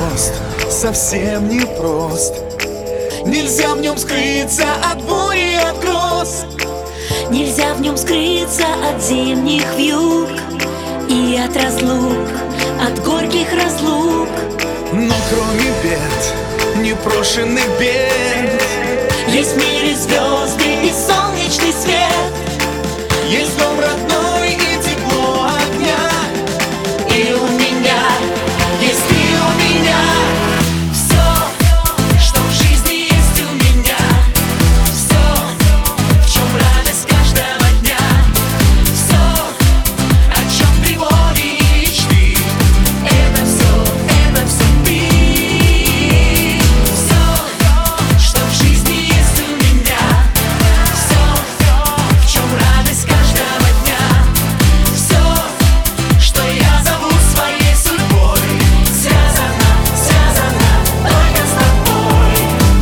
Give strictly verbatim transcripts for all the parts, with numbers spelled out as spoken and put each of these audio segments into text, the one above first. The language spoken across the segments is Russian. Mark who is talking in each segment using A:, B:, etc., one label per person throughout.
A: непрост, совсем непрост. Нельзя в нем скрыться от бури и от гроз.
B: Нельзя в нем скрыться от зимних вьюг и от разлук, от горьких разлук.
A: Но кроме бед, непрошенных бед,
B: есть в мире звезды и солнечный свет.
A: есть дом родной и тепло огня.
B: И у меня есть ты у меня. Все, что в жизни есть у меня. Все, в чем радость каждого дня. Все, о чем тревоги и мечты. Это все, это все ты. Все, что в жизни есть у меня. Все, в чем радость каждого дня. Все, что я зову своей судьбой, связано, связано только с тобой.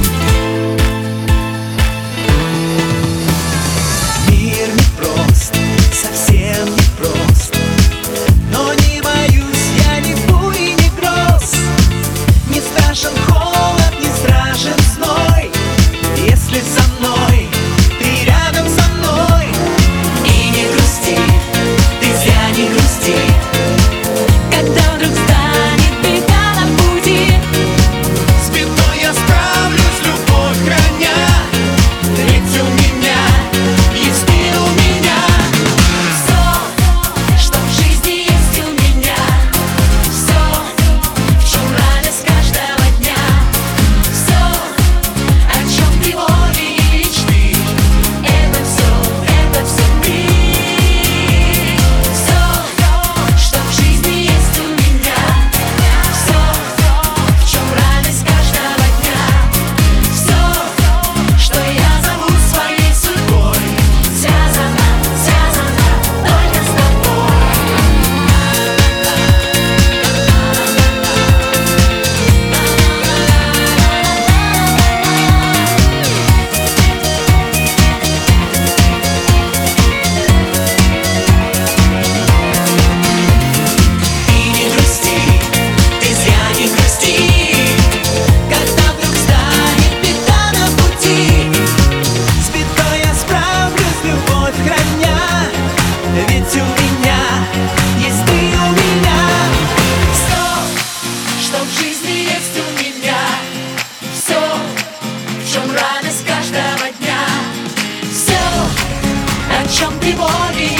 A: Мир непрост, совсем непрост. Но не боюсь я ни бури, ни гроз. Не страшен холод, не страшен зной, если со мной, ты рядом со мной.
B: И не грусти, ты зря не грусти, когда вдруг станет беда на пути.
A: С бедой я справлюсь, любовь храня. Ведь у меня есть ты у меня.
B: Все, что в жизни есть у меня. Все, в чем радость каждого дня. Все, о чем тревоги и мечты. Это все, это все ты. Все, что в жизни есть у меня. Все, в чем радость каждого дня. Все, что я зову своей судьбой, связано, связано только с тобой. И не грусти, ты зря не грусти, когда вдруг станет беда на пути.
A: С бедой я справлюсь, любовь храня. Ведь у меня есть ты у меня.
B: Все, что в жизни есть у меня. Все, в чем радость каждого дня. Все, о чем тревоги